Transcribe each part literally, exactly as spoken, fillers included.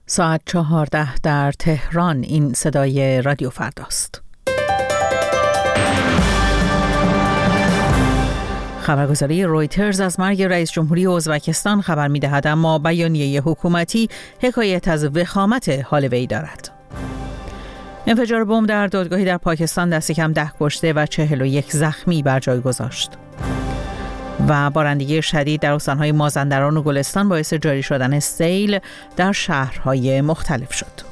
ساعت چهارده در تهران. این صدای رادیو فرداست. خبرگزاری رویترز از مرگ رئیس جمهوری ازبکستان خبر می‌دهد، اما بیانیه حکومتی حکایت از وخامت حال وی دارد. انفجار بمب در دادگاهی در پاکستان دست کم ده کشته و چهل و یک زخمی بر جای گذاشت. و بارندگی شدید در استان‌های مازندران و گلستان باعث جاری شدن سیل در شهرهای مختلف شد.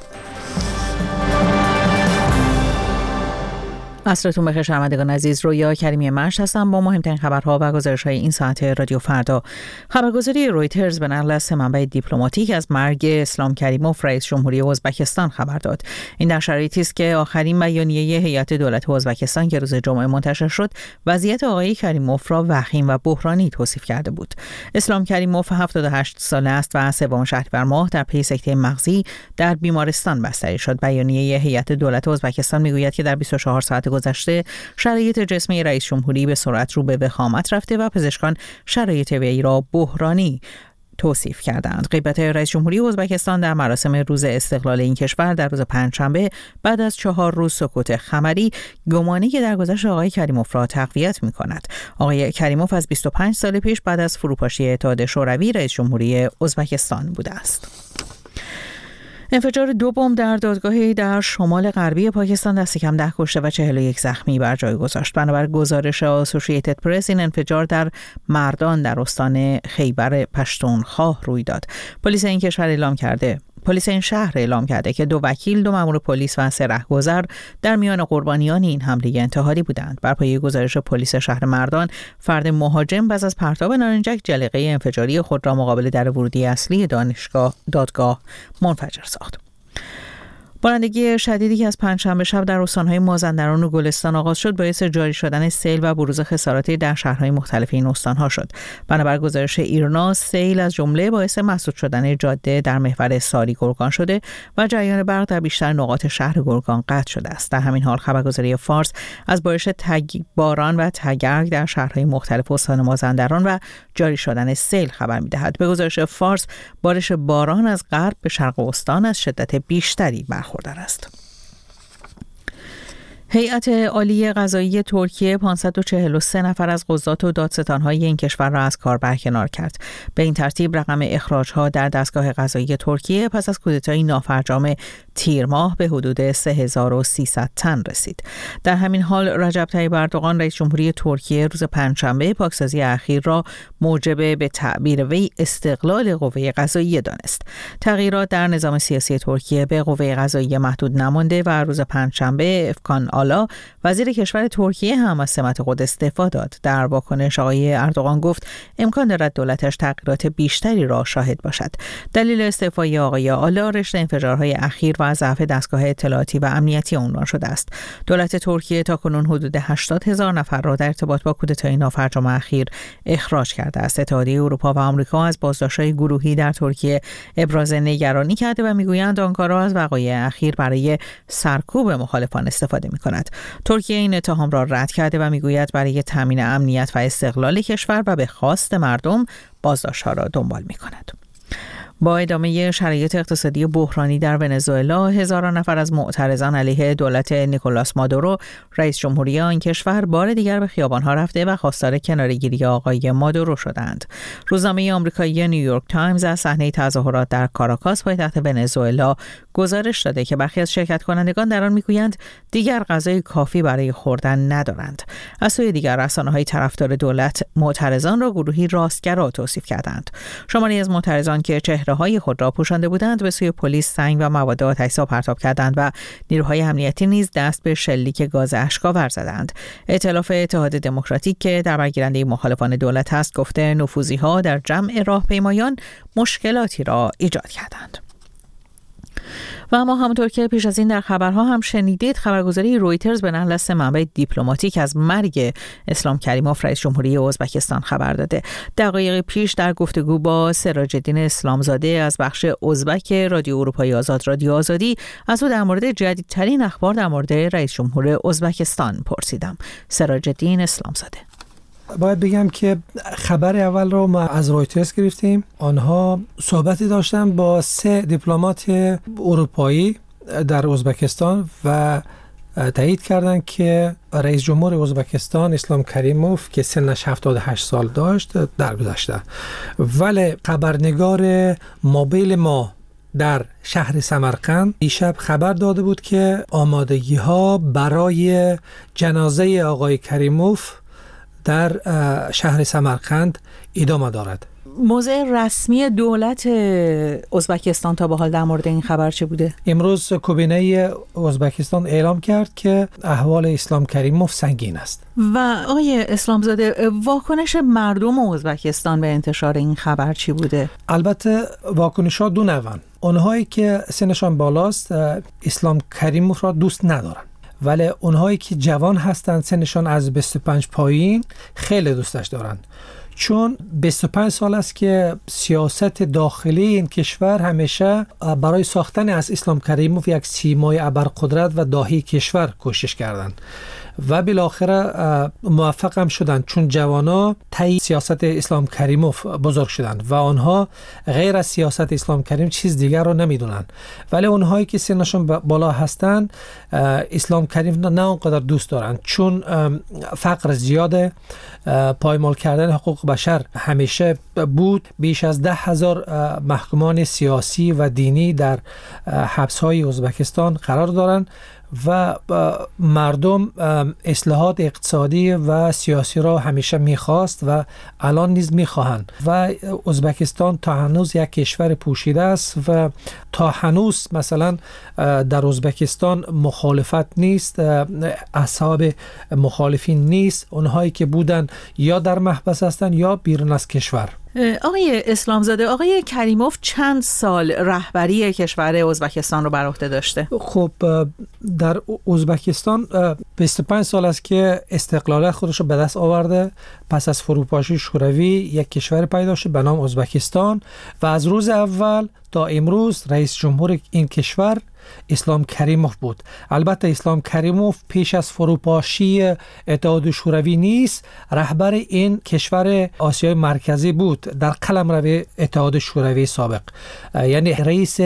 عصرتون بخیر شنوندگان عزیز، رویا کریمی مشت هستم با مهمترین خبرها و گزارش‌های این ساعت رادیو فردا. خبرگزاری رویترز به نقل از سه منبع دیپلماتیک از مرگ اسلام کریموف رئیس جمهوری ازبکستان خبر داد. این در شرایطی است که آخرین بیانیه هیئت دولت ازبکستان که روز جمعه منتشر شد، وضعیت آقای کریموف را وخیم و بحرانی توصیف کرده بود. اسلام کریموف هفتاد و هشت ساله است و سوم شهریور ماه در پی سکته مغزی در بیمارستان بستری شد. بیانیه هیئت دولت ازبکستان میگوید که در بیست و چهار ساعت گذشته شرایط جسمی رئیس جمهوری به سرعت رو به وخامت رفته و پزشکان شرایط وی را بحرانی توصیف کردند. غیبت رئیس جمهوری ازبکستان در مراسم روز استقلال این کشور در روز پنجشنبه بعد از چهار روز سکوت خمری گمانی که درگذشت آقای کریموف را تقویت می‌کند. آقای کریموف از بیست و پنج سال پیش بعد از فروپاشی اتحاد شوروی رئیس جمهوری ازبکستان بوده است. انفجار دو بمب در دادگاهی در شمال غربی پاکستان دست کم ده کشته و چهل و یک زخمی بر جای گذاشت. بنابر گزارش اسوسییتد پرس، این انفجار در مردان در استان خیبر پشتونخوا روی داد. پلیس این کشور اعلام کرده پلیس این شهر اعلام کرده که دو وکیل، دو مأمور پلیس و سه رهگذر در میان قربانیان این حمله انتحاری بودند. بر پایه گزارش پلیس شهر مردان، فرد مهاجم پس از پرتاب نارنجک جلیقه انفجاری خود را مقابل در ورودی اصلی دانشگاه دادگاه منفجر ساخت. بارندگی شدیدی که از پنجشنبه شب در استان‌های مازندران و گلستان آغاز شد باعث جاری شدن سیل و بروز خساراتی در شهرهای مختلف این استان‌ها شد. بنابر گزارش ایرنا، سیل از جمله باعث مسدود شدن جاده در محور ساری گرگان شده و جریان برق در بیشتر نقاط شهر گرگان قطع شده است. در همین حال خبرگزاری فارس از بارش تگ باران و تگرگ در شهرهای مختلف استان مازندران و جاری شدن سیل خبر می‌دهد. به گزارش فارس، بارش باران از غرب به شرق استان از شدت بیشتری برخوردار است. هیئت عالی قضایی ترکیه پانصد و چهل و سه نفر از قضات و دادستان‌های این کشور را از کار برکنار کرد. به این ترتیب رقم اخراج‌ها در دستگاه قضایی ترکیه پس از کودتای نافرجام تیر ماه به حدود سه هزار و سیصد تن رسید. در همین حال رجب طیب اردوغان رئیس جمهوری ترکیه روز پنجشنبه پاکسازی اخیر را موجب به تعبیر وی استقلال قوه قضاییه دانست. تغییرات در نظام سیاسی ترکیه به قوه قضاییه محدود نمانده و روز پنجشنبه افکان آلا وزیر کشور ترکیه هم از سمت خود استعفا داد. در واکنش آقای اردوغان گفت امکان دارد دولتش تغییرات بیشتری را شاهد باشد. دلیل استعفای آقای آلا رشته انفجارهای اخیر و ضعف دستگاه اطلاعاتی و امنیتی عنوان شده است. دولت ترکیه تاکنون حدود هشتاد هزار نفر را در ارتباط با کودتای نافرجام اخیر اخراج کرده است. اتحادیه اروپا و آمریکا از بازداشت‌های گروهی در ترکیه ابراز نگرانی کرده و میگویند آنکارا از وقایع اخیر برای سرکوب مخالفان استفاده می‌کند. ترکیه این اتهام را رد کرده و میگوید برای تامین امنیت و استقلال کشور و به خواست مردم بازداشت‌ها را دنبال می‌کند. با ادامه شرایط اقتصادی بحرانی در ونزوئلا، هزاران نفر از معترضان علیه دولت نیکولاس مادورو رئیس جمهوری آن کشور بار دیگر به خیابان‌ها رفته و خواستار کناره‌گیری آقای مادورو شدند. روزنامه آمریکایی نیویورک تایمز از صحنه تظاهرات در کاراکاس پایتخت ونزوئلا گزارش داده که برخی از شرکت کنندگان در آن میگویند دیگر غذای کافی برای خوردن ندارند. از سوی دیگر رسانه‌های طرفدار دولت معترضان را گروهی راستگرا توصیف کردند. شماری از معترضان که چهره‌های خود را پوشانده بودند به سوی پلیس سنگ و مواد آتش‌زا پرتاب کردند و نیروهای امنیتی نیز دست به شلیک گاز اشک‌آور زدند. ائتلاف اتحاد دموکراتیک که در برگیرنده مخالفان دولت است گفته نفوذی‌ها در جمع راهپیمایان مشکلاتی را ایجاد کردند. و اما همونطور که پیش از این در خبرها هم شنیدید، خبرگزاری رویترز به نقل از سه منبع دیپلماتیک از مرگ اسلام کریموف رئیس جمهوری ازبکستان خبر داده. دقایق پیش در گفتگو با سراج الدین اسلامزاده از بخش ازبک رادیو اروپای آزاد رادیو آزادی از او در مورد جدیدترین اخبار در مورد رئیس جمهور ازبکستان پرسیدم. سراج الدین اسلامزاده: باید بگم که خبر اول رو ما از رویترز گرفتیم. آنها صحبتی داشتن با سه دیپلمات اروپایی در ازبکستان و تایید کردند که رئیس جمهور ازبکستان اسلام کریموف که سنش هفتاد و هشت سال داشت درگذشته. ولی خبرنگار موبیل ما در شهر سمرقند دیشب خبر داده بود که آمادگی ها برای جنازه آقای کریموف در شهر سمرقند ادامه دارد. موضع رسمی دولت ازبکستان تا به حال در مورد این خبر چه بوده؟ امروز کابینه ازبکستان اعلام کرد که احوال اسلام کریموف سنگین است. و آقای اسلامزاده، واکنش مردم ازبکستان به انتشار این خبر چی بوده؟ البته واکنش‌ها دو نوعن. اونهایی که سنشان بالاست اسلام کریموف را دوست ندارن، ولی اونهایی که جوان هستند سنشان از بیست و پنج پایین خیلی دوستش دارن، چون بیست و پنج سال است که سیاست داخلی این کشور همیشه برای ساختن از اسلام کریموف یک سیمای ابرقدرت و داهی کشور کوشش کردند و بالاخره موفق هم شدند، چون جوانا طی سیاست اسلام کریموف بزرگ شدند و آنها غیر از سیاست اسلام کریم چیز دیگر رو نمیدونن. ولی اونهایی که سنشون بالا هستند اسلام کریم نه اونقدر دوست دارن، چون فقر زیاده، پایمال کردن حقوق بشر همیشه بود. بیش از ده هزار محکومان سیاسی و دینی در حبس‌های ازبکستان قرار دارند و مردم اصلاحات اقتصادی و سیاسی را همیشه میخواست و الان نیز میخواهند و ازبکستان تا هنوز یک کشور پوشیده است و تا هنوز مثلا در ازبکستان مخالفت نیست، اصحاب مخالفین نیست، اونهایی که بودن یا در محبس هستند یا بیرون از کشور. آقای اسلامزاده، آقای کریموف چند سال رهبری کشور ازبکستان رو بر عهده داشته؟ خب در ازبکستان بیست و پنج سال است که استقلال خودش رو به دست آورده. پس از فروپاشی شوروی یک کشور پیدا شد به نام ازبکستان و از روز اول تا امروز رئیس جمهور این کشور اسلام کریموف بود. البته اسلام کریموف پیش از فروپاشی اتحاد شوروی نیست، رهبر این کشور آسیای مرکزی بود در قلمرو اتحاد شوروی سابق، یعنی رئیس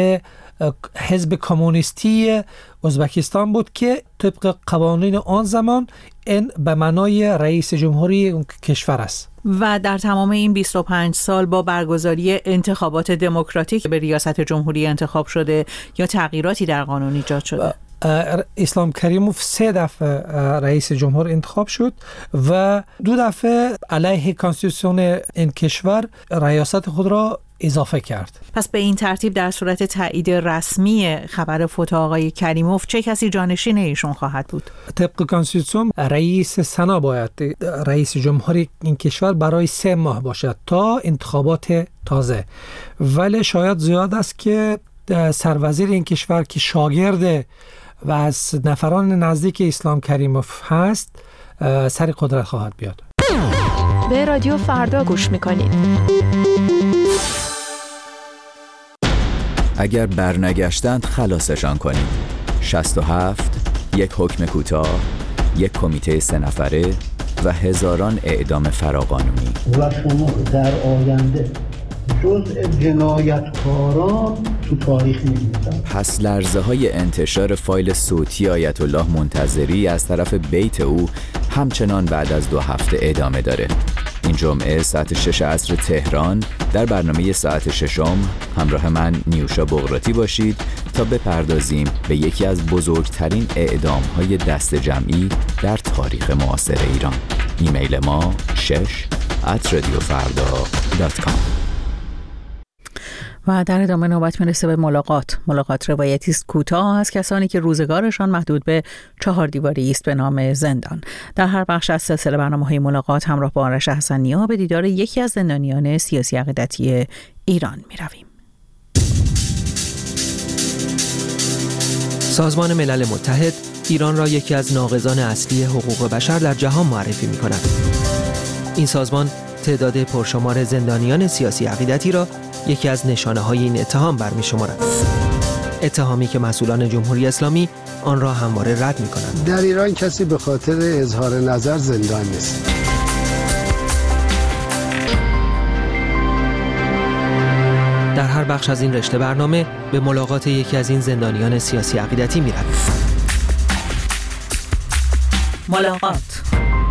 حزب کمونیستی ازبکستان بود که طبق قوانین آن زمان این به معنای رئیس جمهوری اون کشور است. و در تمام این بیست و پنج سال با برگزاری انتخابات دموکراتیک به ریاست جمهوری انتخاب شده یا تغییراتی در قانون ایجاد شده؟ اسلام کریموف سه دفعه رئیس جمهور انتخاب شد و دو دفعه علیه کانستیتوسیون این کشور ریاست خود را اضافه کرد. پس به این ترتیب در صورت تایید رسمی خبر فوت آقای کریموف چه کسی جانشین ایشون خواهد بود؟ طبق کانستیتوسیون رئیس سنا باید رئیس جمهوری این کشور برای سه ماه باشد تا انتخابات تازه، ولی شاید زیاد است که سروزیر این کشور که شاگرد و از نفران نزدیک اسلام کریموف هست سر قدرت خواهد بیاد. به رادیو فردا گوش میکنید. اگر برنگشتند خلاصشان کنید. شصت و هفت، یک حکم کوتاه، یک کمیته سه نفره و هزاران اعدام فراقانونی. و شما در آینده جزء جنایتکاران تو تاریخ می‌بینید. پس لرزه های انتشار فایل صوتی آیت الله منتظری از طرف بیت او همچنان بعد از دو هفته ادامه داره. این جمعه ساعت شش عصر تهران در برنامه ساعت ششم همراه من نیوشا بغراتی باشید تا بپردازیم به یکی از بزرگترین اعدام‌های دست جمعی در تاریخ معاصر ایران. ایمیل ما شش ات رادیو فردا دات کام. و در ادامه نوبت میرسه به ملاقات. ملاقات روایتی است کوتاه از کسانی که روزگارشان محدود به چهار دیواری است به نام زندان. در هر بخش از سلسله برنامه‌های ملاقات همراه با آرش حسنی‌ها به دیدار یکی از زندانیان سیاسی عقیدتی ایران می‌رویم. سازمان ملل متحد ایران را یکی از ناقضان اصلی حقوق بشر در جهان معرفی می‌کند. این سازمان تعداد پرشمار زندانیان سیاسی عقیدتی را یکی از نشانه‌های این اتهام برمی‌شمارد. اتهامی که مسئولان جمهوری اسلامی آن را همواره رد می‌کنند. در ایران کسی به خاطر اظهار نظر زندان نیست. هر بخش از این رشته برنامه به ملاقات یکی از این زندانیان سیاسی عقیدتی می‌رویم. ملاقات.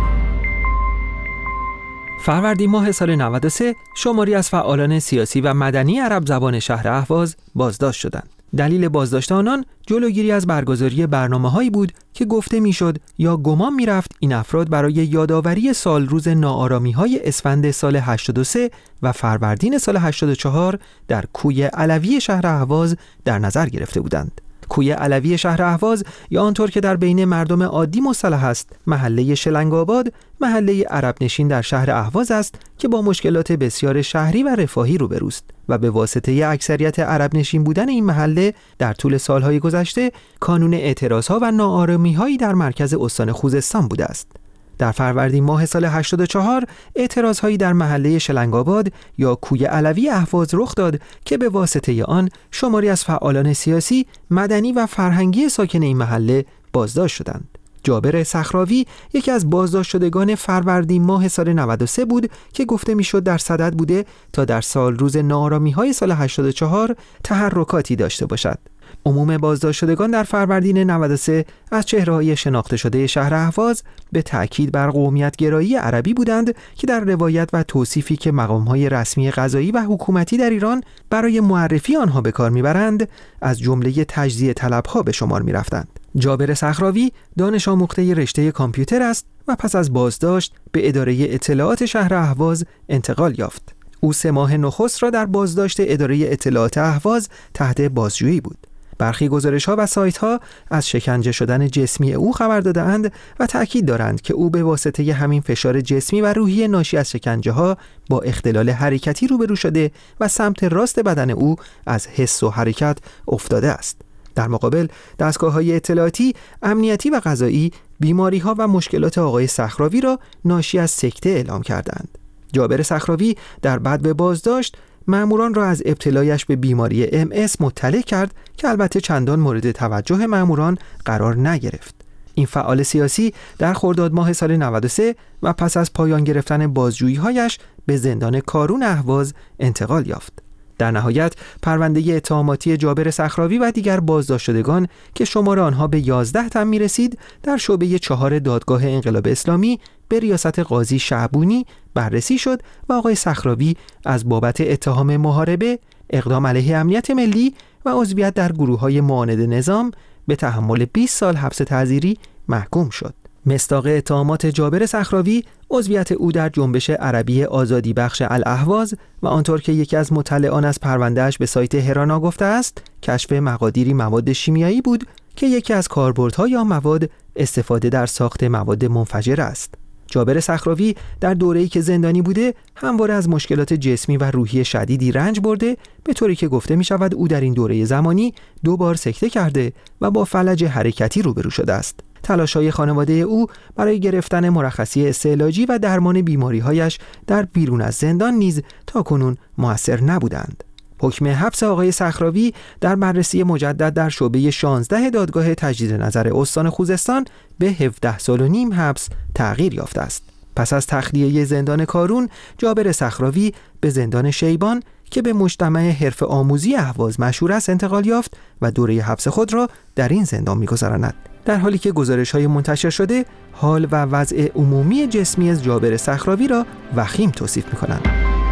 فروردین ماه سال نود و سه شماری از فعالان سیاسی و مدنی عرب زبان شهر اهواز بازداشت شدند. دلیل بازداشت آنان جلوگیری از برگزاری برنامه‌هایی بود که گفته میشد یا گمان میرفت این افراد برای یادآوری سال روز ناآرامی‌های اسفند سال هشتاد و سه و فروردین سال هشتاد و چهار در کوی علوی شهر اهواز در نظر گرفته بودند. کوی علوی شهر اهواز یا آنطور که در بین مردم عادی مصطلح است محله شلنگ‌آباد، محله عرب نشین در شهر اهواز است که با مشکلات بسیار شهری و رفاهی روبروست و به واسطه اکثریت عرب نشین بودن این محله در طول سالهای گذشته کانون اعتراضها و ناآرامی‌هایی در مرکز استان خوزستان بوده است. در فروردین ماه سال هشتاد و چهار اعتراضهایی در محله شلنگ‌آباد یا کوی علوی اهواز رخ داد که به واسطه آن شماری از فعالان سیاسی، مدنی و فرهنگی ساکن این محله بازداشت شدند. جابر صخراوی یکی از بازداشت شدگان فروردین ماه سال نود و سه بود که گفته میشد در صدد بوده تا در سال روز ناآرامی‌های سال هشتاد و چهار تحرکاتی داشته باشد. عموم بازداشت شدگان در فروردین نود و سه از چهره‌های شناخته شده شهر اهواز به تأکید بر قومیت گرایی عربی بودند که در روایت و توصیفی که مقام‌های رسمی قضایی و حکومتی در ایران برای معرفی آنها به کار می‌برند از جمله تجزیه طلب‌ها به شمار می‌رفتند. جابر صخراوی دانش آموخته رشته کامپیوتر است و پس از بازداشت به اداره اطلاعات شهر اهواز انتقال یافت. او سه ماه نخست را در بازداشت اداره اطلاعات اهواز تحت بازجویی بود. برخی گزارش‌ها و سایت‌ها از شکنجه شدن جسمی او خبر داده‌اند و تأکید دارند که او به واسطه همین فشار جسمی و روحی ناشی از شکنجه‌ها با اختلال حرکتی روبرو شده و سمت راست بدن او از حس و حرکت افتاده است. در مقابل دستگاه‌های اطلاعاتی، امنیتی و قضایی بیماری‌ها و مشکلات آقای صخراوی را ناشی از سکته اعلام کردند. جابر صخراوی در بدو بازداشت ماموران را از ابتلایش به بیماری ام اس مطلع کرد که البته چندان مورد توجه ماموران قرار نگرفت. این فعال سیاسی در خرداد ماه سال نود و سه و پس از پایان گرفتن بازجویی‌هایش به زندان کارون اهواز انتقال یافت. در نهایت پرونده اتهاماتی جابر صخراوی و دیگر بازداشت شدگان که شمار آنها به یازده تن می‌رسید در شعبه چهار دادگاه انقلاب اسلامی به ریاست قاضی شعبونی بررسی شد و آقای صخراوی از بابت اتهام محاربه، اقدام علیه امنیت ملی و عضویت در گروه‌های معاند نظام به تحمل بیست سال حبس تعزیری محکوم شد. مصداق اتهامات جابر صخراوی عضویت او در جنبش عربی آزادی بخش الاهواز و آنطور که یکی از مطلعان از پروندهش به سایت هرانا گفته است کشف مقادیری مواد شیمیایی بود که یکی از کاربردهای آن مواد استفاده در ساخت مواد منفجر است. جابر صخراوی در دوره‌ای که زندانی بوده همواره از مشکلات جسمی و روحی شدیدی رنج برده، به طوری که گفته می شود او در این دوره زمانی دو بار سکته کرده و با فلج حرکتی روبرو شده است. تلاش‌های خانواده او برای گرفتن مرخصی استعلاجی و درمان بیماری‌هایش در بیرون از زندان نیز تاکنون موثر نبودند. حکم حبس آقای صخراوی در بررسی مجدد در شعبه شانزده دادگاه تجدید نظر استان خوزستان به هفده سال و نیم حبس تغییر یافته است. پس از تخلیه زندان کارون، جابر صخراوی به زندان شیبان که به مجتمع حرفه آموزی اهواز مشهور است انتقال یافت و دوره حبس خود را در این زندان می‌گذراند. در حالی که گزارش‌های منتشر شده، حال و وضع عمومی جسمی از جابر صخراوی را وخیم توصیف می‌کنند.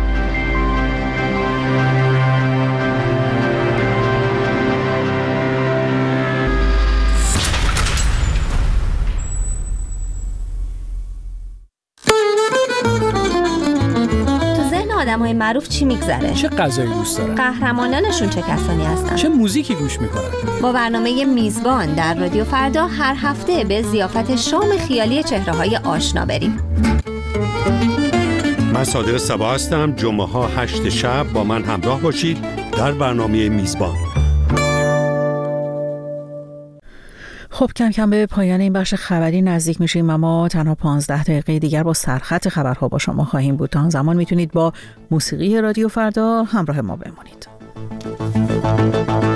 آدم‌های معروف چی میگذره؟ چه غذایی دوست دارن؟ قهرمانانشون چه کسانی هستن؟ چه موزیکی گوش میکنن؟ با برنامه میزبان در رادیو فردا هر هفته به ضیافت شام خیالی چهره‌های آشنا بریم. من صادق صبا هستم. جمعه ها هشت شب با من همراه باشید در برنامه میزبان. خب کم کم به پایان این بخش خبری نزدیک میشیم، اما تنها پانزده دقیقه دیگر با سرخط خبرها با شما خواهیم بود. تا آن زمان میتونید با موسیقی رادیو فردا همراه ما بمانید.